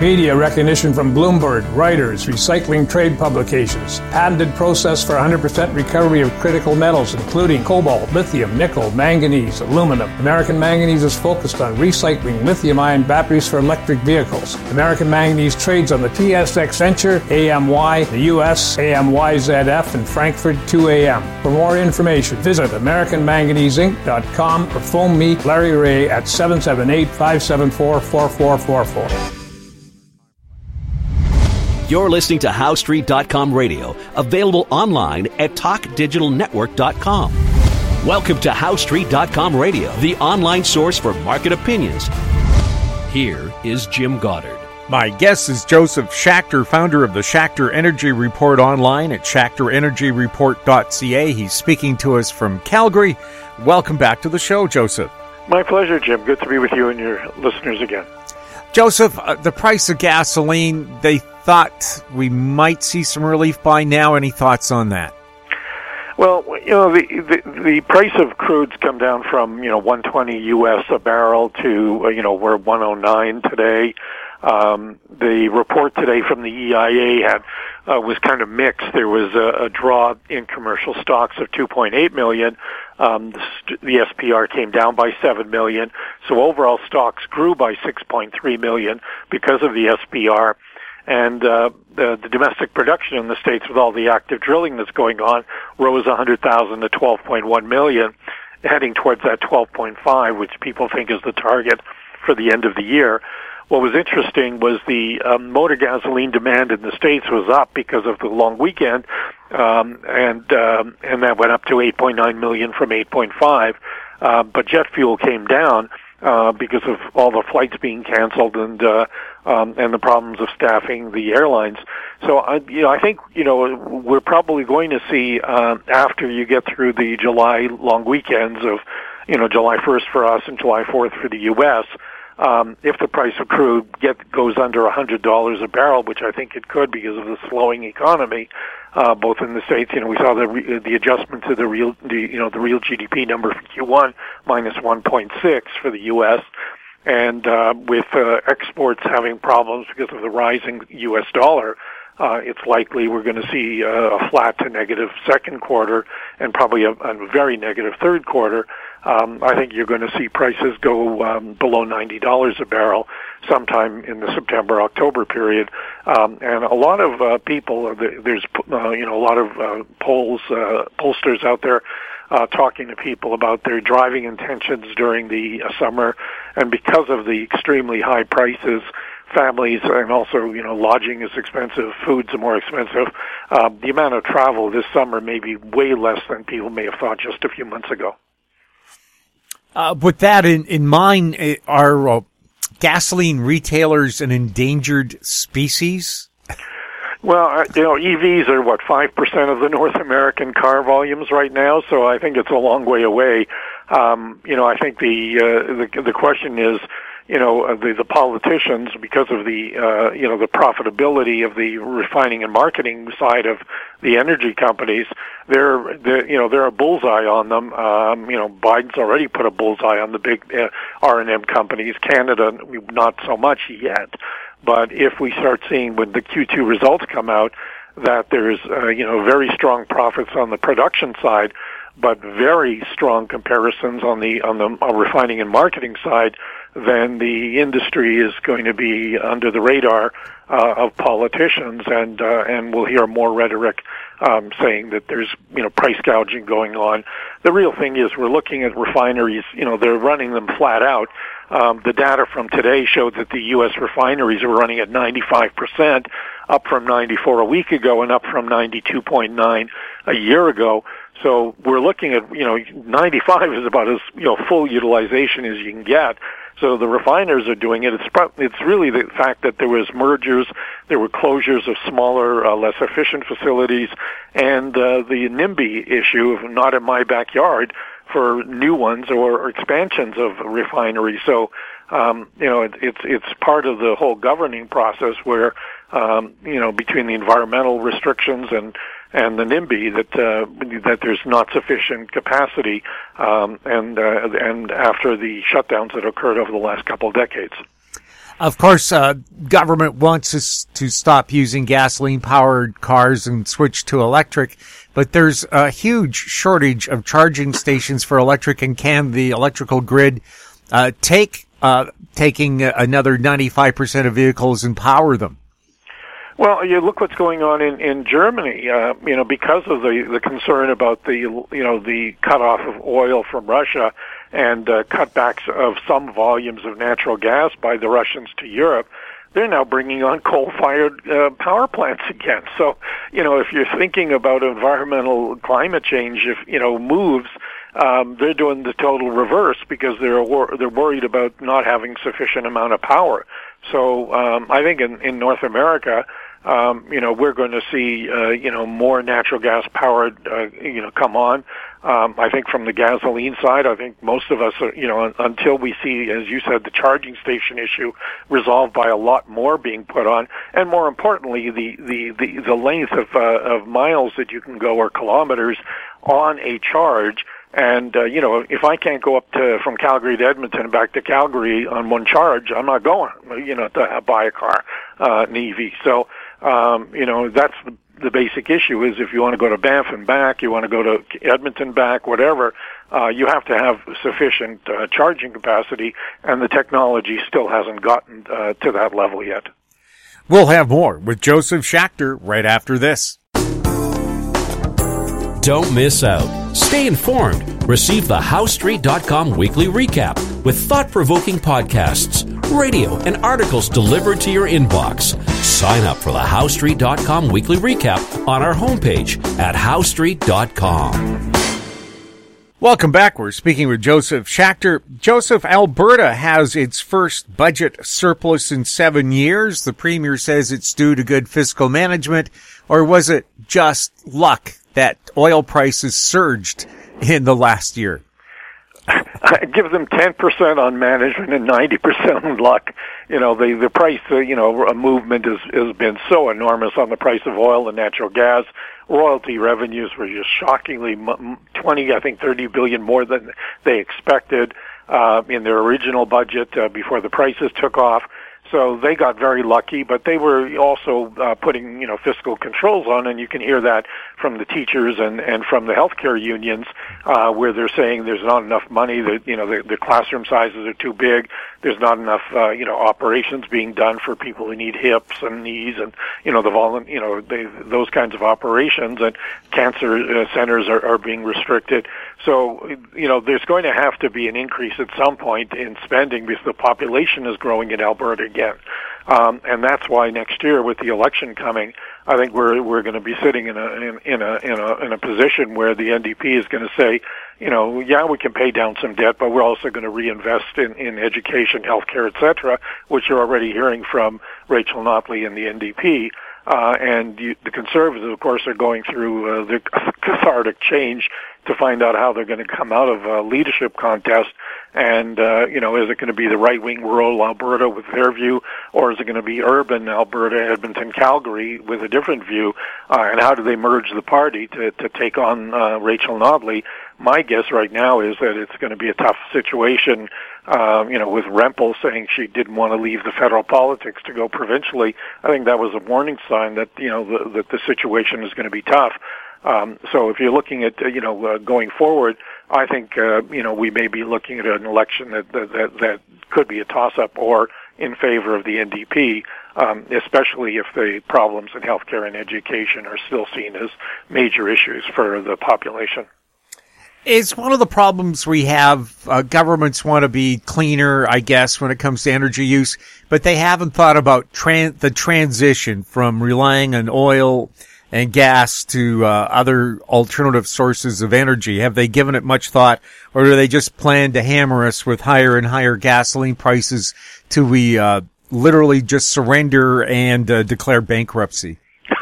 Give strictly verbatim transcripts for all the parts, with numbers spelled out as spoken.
Media recognition from Bloomberg, Reuters, recycling trade publications. Patented process for one hundred percent recovery of critical metals, including cobalt, lithium, nickel, manganese, aluminum. American Manganese is focused on recycling lithium-ion batteries for electric vehicles. American Manganese trades on the T S X Venture, A M Y, the U S, A M Y Z F, and Frankfurt two A M. For more information, visit American Manganese Inc dot com or phone me, Larry Ray, at seven seven eight, five seven four, four four four four. You're listening to How Street dot com radio, available online at talk digital network dot com. Welcome to How Street dot com radio, the online source for market opinions. Here is Jim Goddard. My guest is Joseph Schachter, founder of the Schachter Energy Report online at schachter energy report dot c a. He's speaking to us from Calgary. Welcome back to the show, Joseph. My pleasure, Jim. Good to be with you and your listeners again. Joseph, uh, the price of gasoline, they thought we might see some relief by now. Any thoughts on that? Well, you know, the, the the price of crude's come down from, you know, one twenty U S a barrel to, uh, you know, we're one oh nine today. Um, the report today from the E I A had uh, was kind of mixed. There was a, a draw in commercial stocks of two point eight million. Um, the, the S P R came down by seven million. So overall stocks grew by six point three million because of the S P R. And uh, the, the domestic production in the States, with all the active drilling that's going on, rose one hundred thousand to twelve point one million, heading towards that twelve point five, which people think is the target for the end of the year. What was interesting was the um, motor gasoline demand in the States was up because of the long weekend, um, and um, and that went up to eight point nine million from eight point five. Uh, but jet fuel came down uh, because of all the flights being canceled and uh, um, and the problems of staffing the airlines. So I, you know, I think you know we're probably going to see uh, after you get through the July long weekends of you know July first for us and July fourth for the U S. Um, if the price of crude get, goes under one hundred dollars a barrel, which I think it could because of the slowing economy, uh, both in the States, you know, we saw the re, the adjustment to the real, the, you know, the real G D P number for Q one, minus one point six for the U S, and uh, with uh, exports having problems because of the rising U S dollar, uh, it's likely we're going to see uh, a flat to negative second quarter and probably a, a very negative third quarter. Um, I think you're going to see prices go um, below ninety dollars a barrel sometime in the September-October period. Um, and a lot of uh, people, there's uh, you know a lot of uh, polls, uh, pollsters out there uh, talking to people about their driving intentions during the uh, summer. And because of the extremely high prices, families and also, you know, lodging is expensive, foods are more expensive. Uh, the amount of travel this summer may be way less than people may have thought just a few months ago. Uh, with that in, in mind, are uh, gasoline retailers an endangered species? Well, uh, you know, E Vs are, what, five percent of the North American car volumes right now, so I think it's a long way away. Um, you know, I think the, uh, the, the question is, you know, the, the politicians, because of the, uh, you know, the profitability of the refining and marketing side of the energy companies, they're, they're you know, they're a bullseye on them. Um, you know, Biden's already put a bullseye on the big uh, R and M companies. Canada, not so much yet. But if we start seeing when the Q two results come out that there's, uh, you know, very strong profits on the production side, but very strong comparisons on the on the on refining and marketing side, then the industry is going to be under the radar uh, of politicians, and uh, and we'll hear more rhetoric um, saying that there's you know price gouging going on. The real thing is we're looking at refineries. You know they're running them flat out. Um, the data from today showed that the U S refineries are running at ninety-five percent, up from ninety-four a week ago, and up from ninety-two point nine a year ago. So we're looking at, you know, ninety-five is about as, you know, full utilization as you can get. So the refiners are doing it. It's it's really the fact that there was mergers, there were closures of smaller, uh, less efficient facilities, and uh, the NIMBY issue of not in my backyard for new ones or, or expansions of refineries. So, um, you know, it, it's it's part of the whole governing process where, um, you know, between the environmental restrictions and and the NIMBY that uh, that there's not sufficient capacity, um, and uh, and after the shutdowns that occurred over the last couple of decades. Of course, uh, government wants us to stop using gasoline-powered cars and switch to electric, but there's a huge shortage of charging stations for electric, and can the electrical grid uh, take uh, taking another ninety-five percent of vehicles and power them? Well, you look what's going on in in Germany. Uh, you know, because of the the concern about the you know the cutoff of oil from Russia and uh, cutbacks of some volumes of natural gas by the Russians to Europe, they're now bringing on coal-fired uh, power plants again. So, you know, if you're thinking about environmental climate change, if you know moves, um, they're doing the total reverse because they're wor- they're worried about not having sufficient amount of power. So, um, I think in in North America, Um, you know, we're going to see, uh, you know, more natural gas powered, uh, you know, come on. Um, I think from the gasoline side, I think most of us are, you know, un- until we see, as you said, the charging station issue resolved by a lot more being put on, and more importantly, the, the, the, the length of, uh, of miles that you can go or kilometers on a charge. And, uh, you know, if I can't go up to, from Calgary to Edmonton and back to Calgary on one charge, I'm not going, you know, to buy a car, uh, an E V. So, um, you know, that's the, the basic issue is if you want to go to Banff and back, you want to go to Edmonton back, whatever, uh, you have to have sufficient, uh, charging capacity, and the technology still hasn't gotten, uh, to that level yet. We'll have more with Joseph Schachter right after this. Don't miss out. Stay informed. Receive the How Street dot com weekly recap with thought-provoking podcasts, radio, and articles delivered to your inbox. Sign up for the How Street dot com weekly recap on our homepage at How Street dot com. Welcome back. We're speaking with Joseph Schachter. Joseph, Alberta has its first budget surplus in seven years. The Premier says it's due to good fiscal management, or was it just luck that oil prices surged in the last year? I give them ten percent on management and ninety percent on luck. You know, the, the price, uh, you know, a movement has, has been so enormous on the price of oil and natural gas. Royalty revenues were just shockingly twenty, I think thirty billion more than they expected, uh, in their original budget, uh, before the prices took off. So they got very lucky, but they were also uh, putting, you know, fiscal controls on, and you can hear that from the teachers and, and from the healthcare unions, uh, where they're saying there's not enough money, that, you know, the, the classroom sizes are too big, there's not enough, uh, you know, operations being done for people who need hips and knees and, you know, the volu- you know, they, those kinds of operations, and cancer uh, centers are, are being restricted. So, you know, there's going to have to be an increase at some point in spending because the population is growing in Alberta again. Um, and that's why next year, with the election coming, I think we're we're going to be sitting in a in, in a in a in a position where the N D P is going to say, you know, yeah, we can pay down some debt, but we're also going to reinvest in, in education, healthcare, et cetera, which you're already hearing from Rachel Notley and the N D P. Uh, and you, the Conservatives, of course, are going through uh, the cathartic change to find out how they're going to come out of a leadership contest. And, uh, you know, is it going to be the right-wing rural Alberta with their view, or is it going to be urban Alberta, Edmonton, Calgary with a different view? Uh, and how do they merge the party to, to take on uh, Rachel Notley? My guess right now is that it's going to be a tough situation, um, you know, with Rempel saying she didn't want to leave the federal politics to go provincially. I think that was a warning sign that, you know, the, that the situation is going to be tough. Um, so if you're looking at, uh, you know, uh, going forward, I think, uh, you know, we may be looking at an election that, that, that, that could be a toss-up or in favor of the N D P, um, especially if the problems in healthcare and education are still seen as major issues for the population. It's one of the problems we have. Uh, governments want to be cleaner, I guess, when it comes to energy use, but they haven't thought about tran- the transition from relying on oil and gas to uh, other alternative sources of energy. Have they given it much thought, or do they just plan to hammer us with higher and higher gasoline prices till we uh, literally just surrender and uh, declare bankruptcy?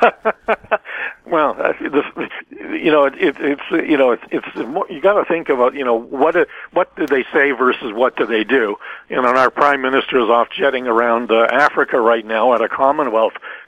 Well, uh, this, you know, it, it, it's you know, it's it's more, you got to think about, you know, what what do they say versus what do they do? You know, and our prime minister is off jetting around uh, Africa right now at a Commonwealth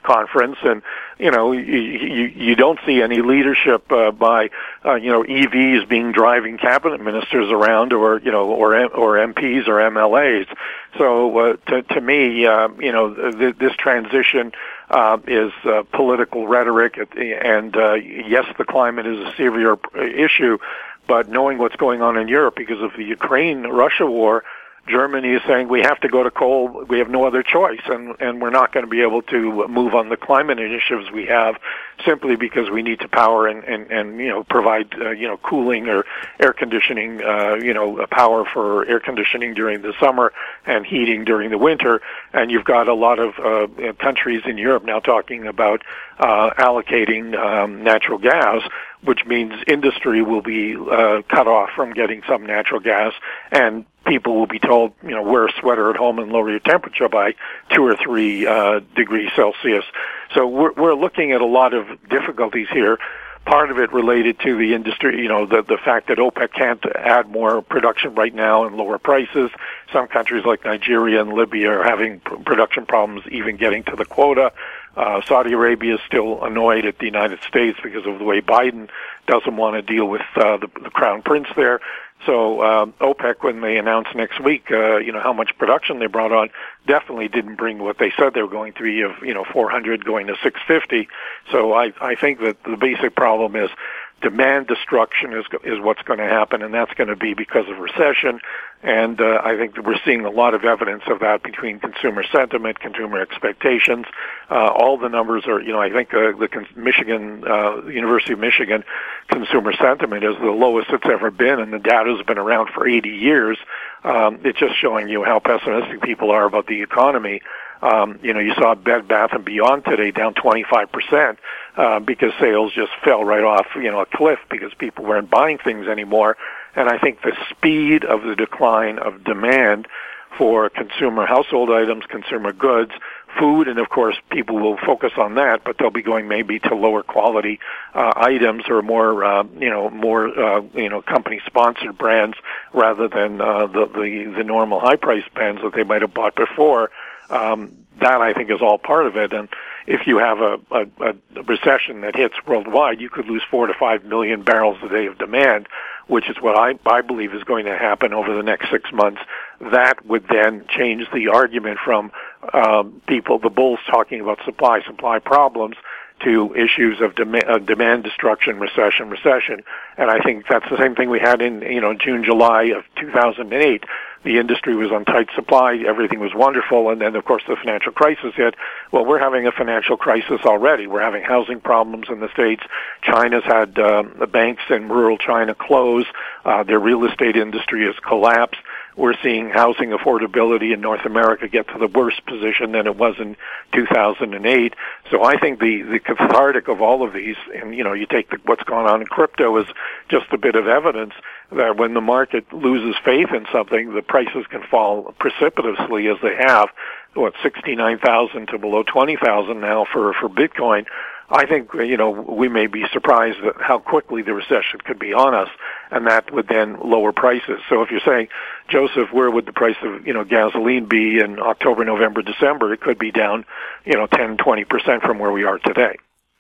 conference, and you know, you, you, you don't see any leadership uh, by, uh, you know, E Vs being driving cabinet ministers around, or you know, or or M Ps or M L As. So uh, to to me, uh, you know, th- this transition uh, is uh, political rhetoric, and uh, yes, the climate is a severe issue, but knowing what's going on in Europe because of the Ukraine-Russia war, Germany is saying we have to go to coal. We have no other choice, and and we're not going to be able to move on the climate initiatives we have simply because we need to power and and, and you know provide uh, you know cooling or air conditioning uh, you know power for air conditioning during the summer and heating during the winter. And you've got a lot of uh, countries in Europe now talking about uh, allocating um, natural gas, which means industry will be uh, cut off from getting some natural gas, and people will be told, you know, wear a sweater at home and lower your temperature by two or three uh, degrees Celsius. So we're, we're looking at a lot of difficulties here. Part of it related to the industry, you know, the the fact that OPEC can't add more production right now and lower prices. Some countries like Nigeria and Libya are having production problems even getting to the quota. Uh, Saudi Arabia is still annoyed at the United States because of the way Biden doesn't want to deal with uh, the, the crown prince there. So um, OPEC, when they announce next week, uh, you know, how much production they brought on, definitely didn't bring what they said they were going to be of, you know, four hundred going to six fifty. So I, I think that the basic problem is demand destruction is is what's going to happen, and that's going to be because of recession. And uh, I think that we're seeing a lot of evidence of that between consumer sentiment, consumer expectations. Uh, all the numbers are, you know, I think uh, the Michigan, uh, University of Michigan consumer sentiment is the lowest it's ever been, and the data has been around for eighty years. Um, it's just showing you how pessimistic people are about the economy. Um, you know, you saw Bed Bath and Beyond today down twenty-five percent uh, because sales just fell right off, you know, a cliff because people weren't buying things anymore. And I think the speed of the decline of demand for consumer household items, consumer goods, food, and of course people will focus on that, but they'll be going maybe to lower quality uh, items or more, uh, you know, more, uh, you know, company-sponsored brands rather than uh, the, the the normal high-priced brands that they might have bought before. Um, that, I think, is all part of it. And if you have a, a, a recession that hits worldwide, you could lose four to five million barrels a day of demand, which is what I, I believe is going to happen over the next six months. That would then change the argument from um, people, the bulls talking about supply, supply problems, to issues of demand, uh, demand destruction, recession, recession. And I think that's the same thing we had in, you know, June, July of two thousand eight. The industry was on tight supply, everything was wonderful, and then, of course, the financial crisis hit. Well, we're having a financial crisis already. We're having housing problems in the States. China's had um, the banks in rural China close. Uh, their real estate industry has collapsed. We're seeing housing affordability in North America get to the worst position than it was in two thousand eight. So I think the, the cathartic of all of these, and, you know, you take the, what's gone on in crypto as just a bit of evidence that when the market loses faith in something, the prices can fall precipitously as they have, what, sixty-nine thousand to below twenty thousand now for, for Bitcoin. I think, you know, we may be surprised at how quickly the recession could be on us, and that would then lower prices. So if you're saying, Joseph, where would the price of, you know, gasoline be in October, November, December? It could be down, you know, ten, twenty percent from where we are today.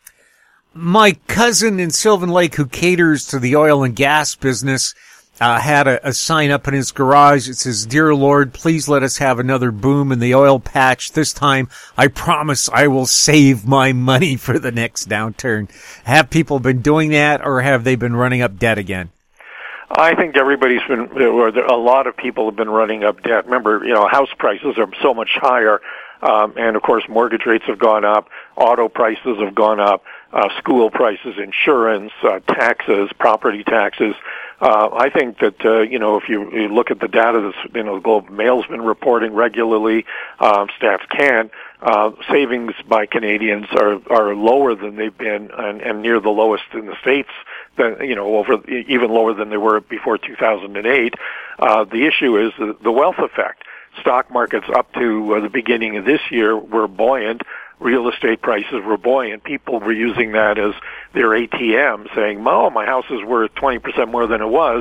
My cousin in Sylvan Lake, who caters to the oil and gas business, Uh, had a, a sign up in his garage. It says, "Dear Lord, please let us have another boom in the oil patch. This time, I promise I will save my money for the next downturn." Have people been doing that, or have they been running up debt again? I think everybody's been, or a lot of people have been running up debt. Remember, you know, house prices are so much higher, um, and of course, mortgage rates have gone up, auto prices have gone up, uh, school prices, insurance, uh, taxes, property taxes. Uh, I think that, uh, you know, if you, you look at the data that, you know, the Globe and Mail's been reporting regularly, um, Stats Can, uh, savings by Canadians are, are lower than they've been and, and near the lowest in the States, than, you know, over, even lower than they were before two thousand eight. Uh, the issue is the, the wealth effect. Stock markets up to uh, the beginning of this year were buoyant. Real estate prices were buoyant. People were using that as their A T M, saying, "Oh, my house is worth twenty percent more than it was."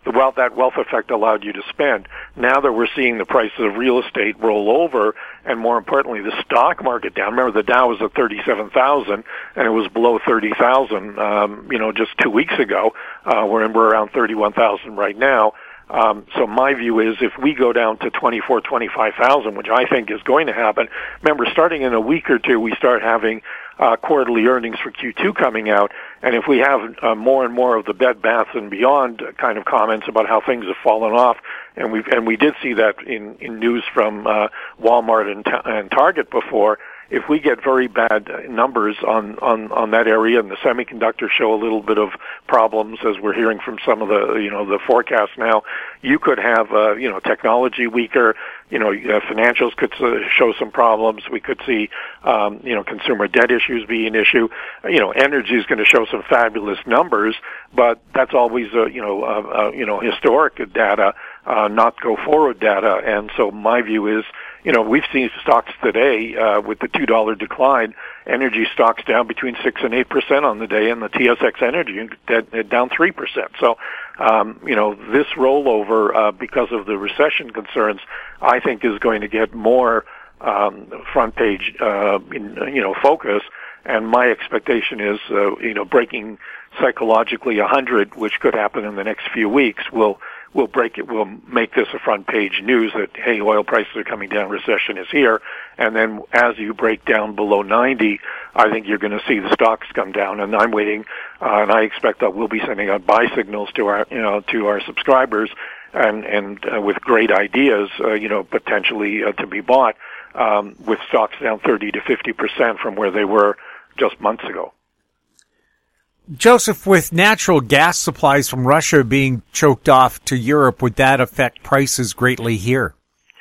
the wealth, that wealth effect allowed you to spend. Now that we're seeing the prices of real estate roll over, and more importantly, the stock market down. Remember, the Dow was at thirty-seven thousand, and it was below thirty thousand, um, you know, just two weeks ago. Uh, we're, we're around thirty-one thousand right now. Um, so my view is if we go down to twenty-four, twenty-five thousand, which I think is going to happen, remember, starting in a week or two, we start having uh, quarterly earnings for Q two coming out. And if we have uh, more and more of the Bed Bath and Beyond kind of comments about how things have fallen off, and we and we did see that in, in news from uh, Walmart and, and Target before, if we get very bad numbers on, on, on that area and the semiconductors show a little bit of problems, as we're hearing from some of the, you know, the forecasts now, you could have, uh, you know, technology weaker, you know, uh, financials could uh, show some problems. We could see, um, you know, consumer debt issues be an issue. You know, energy is going to show some fabulous numbers, but that's always, uh, you know, uh, uh, you know, historic data, uh, not go forward data. And so my view is, you know, we've seen stocks today uh, with the two dollar decline, energy stocks down between six and eight percent on the day, and the T S X Energy down three percent. So, um, you know, this rollover uh, because of the recession concerns, I think, is going to get more um, front page, uh, in, you know, focus. And my expectation is, uh, you know, breaking psychologically one hundred, which could happen in the next few weeks, will will break it, will make this a front page news that, hey, oil prices are coming down, recession is here. And then as you break down below ninety, I think you're going to see the stocks come down. And I'm waiting, uh, and I expect that we'll be sending out buy signals to our, you know, to our subscribers, and and uh, with great ideas, uh, you know, potentially uh, to be bought, um, with stocks down thirty to fifty percent from where they were just months ago. Joseph, with natural gas supplies from Russia being choked off to Europe, would that affect prices greatly here?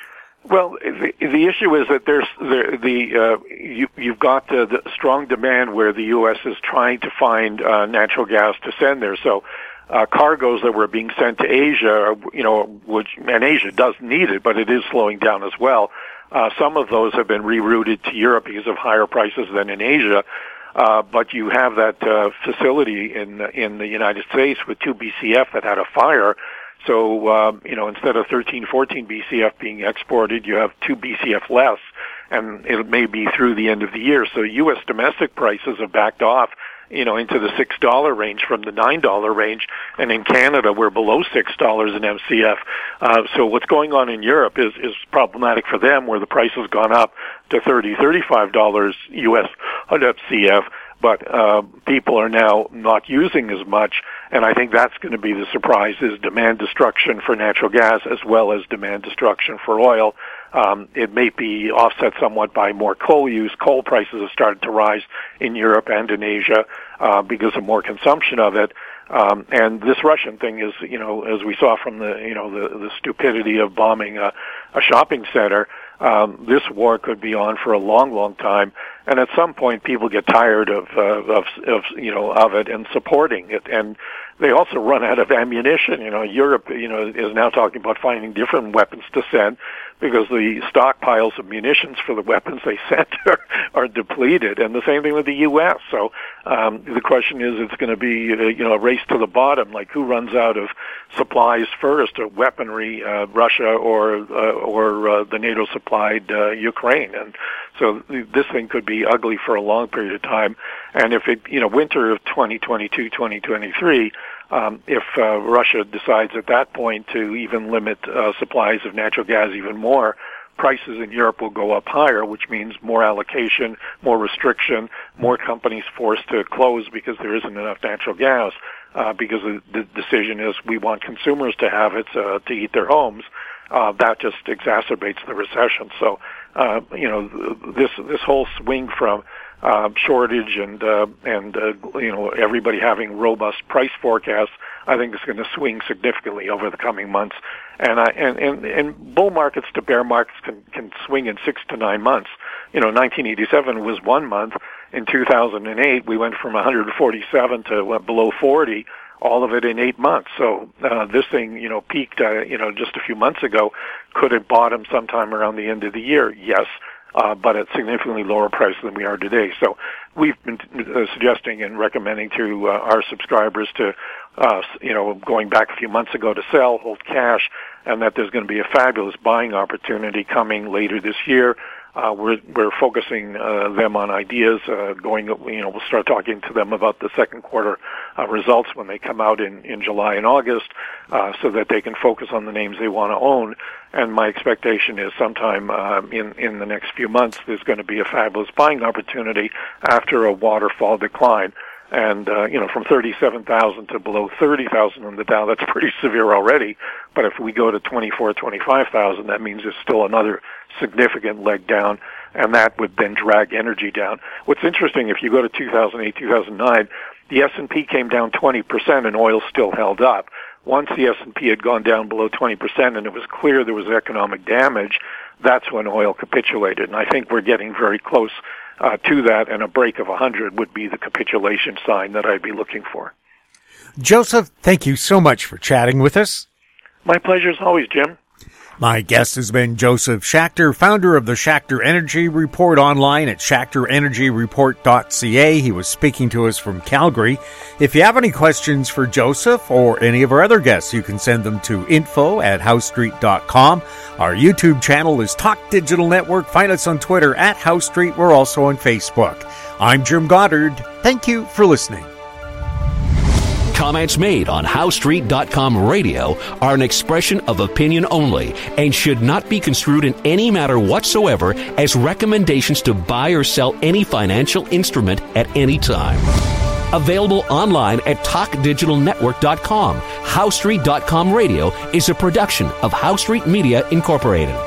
Well, the, the issue is that there's the, the uh, you, you've got uh, the strong demand where the U S is trying to find uh, natural gas to send there. So uh, cargoes that were being sent to Asia, you know, which, and Asia does need it, but it is slowing down as well. Uh, some of those have been rerouted to Europe because of higher prices than in Asia. Uh, but you have that uh, facility in in the United States with two B C F that had a fire. So, um, you know, instead of thirteen, fourteen B C F being exported, you have two B C F less, and it may be through the end of the year. So U S domestic prices have backed off, you know, into the six dollar range from the nine dollar range. And in Canada, we're below six dollars an M C F. Uh, so what's going on in Europe is, is problematic for them, where the price has gone up to thirty, thirty-five dollars U S an M C F. But uh, people are now not using as much, and I think that's going to be the surprise, is demand destruction for natural gas as well as demand destruction for oil. Um, it may be offset somewhat by more coal use. Coal prices have started to rise in Europe and in Asia uh, because of more consumption of it. Um, and this Russian thing is, you know, as we saw from the, you know, the, the stupidity of bombing a, a shopping center, um, this war could be on for a long, long time. And at some point, people get tired of, uh, of, of, you know, of it and supporting it. And they also run out of ammunition. You know, Europe, you know, is now talking about finding different weapons to send because the stockpiles of munitions for the weapons they sent are, are depleted. And the same thing with the U S. So um, the question is, it's going to be, uh, you know, a race to the bottom, like who runs out of supplies first, or weaponry, uh, Russia or uh, or uh, the NATO-supplied uh, Ukraine. And so this thing could be ugly for a long period of time. And if it, you know, winter of twenty twenty-two, twenty twenty-three, um, if uh, Russia decides at that point to even limit uh, supplies of natural gas even more, prices in Europe will go up higher, which means more allocation, more restriction, more companies forced to close because there isn't enough natural gas, uh, because the decision is we want consumers to have it uh, to heat their homes. Uh, that just exacerbates the recession. So, uh, you know, this this whole swing from uh, shortage and uh, and uh, you know, everybody having robust price forecasts, I think is going to swing significantly over the coming months. And I and, and and bull markets to bear markets can can swing in six to nine months. You know, nineteen eighty-seven was one month. In two thousand eight, we went from one hundred forty-seven to uh, below forty. All of it in eight months. So uh, this thing, you know, peaked, uh, you know, just a few months ago. Could it bottom sometime around the end of the year? Yes, uh, but at significantly lower price than we are today. So we've been uh, suggesting and recommending to uh, our subscribers to uh, you know, going back a few months ago to sell, hold cash, and that there's going to be a fabulous buying opportunity coming later this year. Uh, we're we're focusing uh, them on ideas. Uh, going, you know, we'll start talking to them about the second quarter uh, results when they come out in, in July and August, uh, so that they can focus on the names they want to own. And my expectation is sometime uh, in in the next few months there's going to be a fabulous buying opportunity after a waterfall decline. And, uh, you know, from thirty-seven thousand to below thirty thousand on the Dow, that's pretty severe already. But if we go to twenty-four, twenty-five thousand, that means there's still another significant leg down, and that would then drag energy down. What's interesting, if you go to two thousand eight, two thousand nine, the S and P came down twenty percent and oil still held up. Once the S and P had gone down below twenty percent and it was clear there was economic damage, that's when oil capitulated. And I think we're getting very close Uh, to that, and a break of one hundred would be the capitulation sign that I'd be looking for. Joseph, thank you so much for chatting with us. My pleasure as always, Jim. My guest has been Joseph Schachter, founder of the Schachter Energy Report, online at schachter energy report dot c a. He was speaking to us from Calgary. If you have any questions for Joseph or any of our other guests, you can send them to info at house street dot com. Our YouTube channel is Talk Digital Network. Find us on Twitter at House Street. We're also on Facebook. I'm Jim Goddard. Thank you for listening. Comments made on house street dot com radio are an expression of opinion only and should not be construed in any matter whatsoever as recommendations to buy or sell any financial instrument at any time. Available online at talk digital network dot com. house street dot com radio is a production of House Street Media Incorporated.